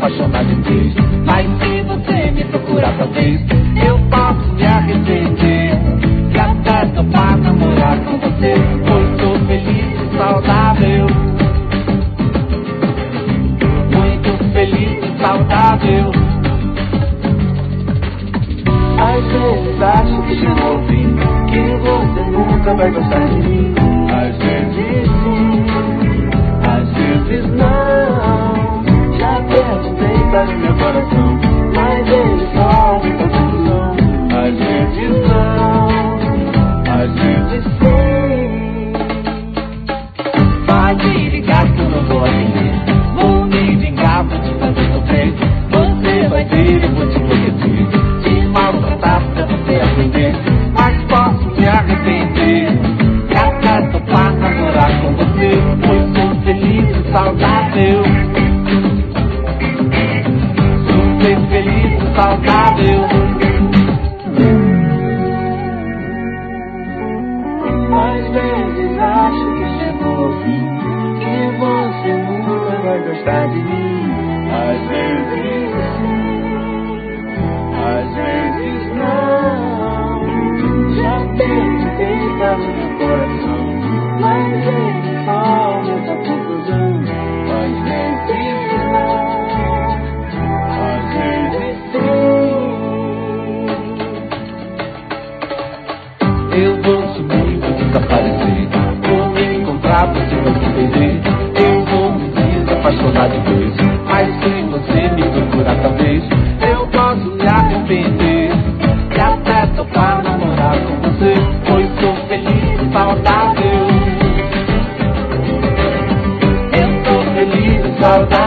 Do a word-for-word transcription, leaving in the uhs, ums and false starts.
apaixonar de vez. Mas se você me procurar talvez eu posso me arrepender e até topar namorar com você, pois sou feliz e saudável, muito feliz e saudável. Às vezes acho que chegou o fim, que você nunca vai gostar de mim. Às vezes sim, às vezes não. Já perguntei para o meu coração, mas ele só me dá confusão. Às vezes não, às vezes sim. Pode ligar que eu não vou atender, vou me vingar, vou te fazer sofrer. Você vai ver, eu vou te enlouquecer, te maltratar pra você aprender. Mas posso me arrepender e até topar namorar com você, pois sou feliz e saudável, sou feliz e saudável. Às vezes acho que chegou o fim, que você nunca vai gostar de mim. Às vezes sim, às vezes não. Já perguntei para o meu coração, mas ele só aumenta a confusão. Às vezes não, às vezes sim. Eu vou sumir, vou desaparecer, vou me encontrar, você vai me perder. Eu vou me desapaixonar de vez, mas se você me procurar talvez eu posso me arrepender e até topar namorar com você, pois sou feliz e saudável, eu sou feliz e saudável.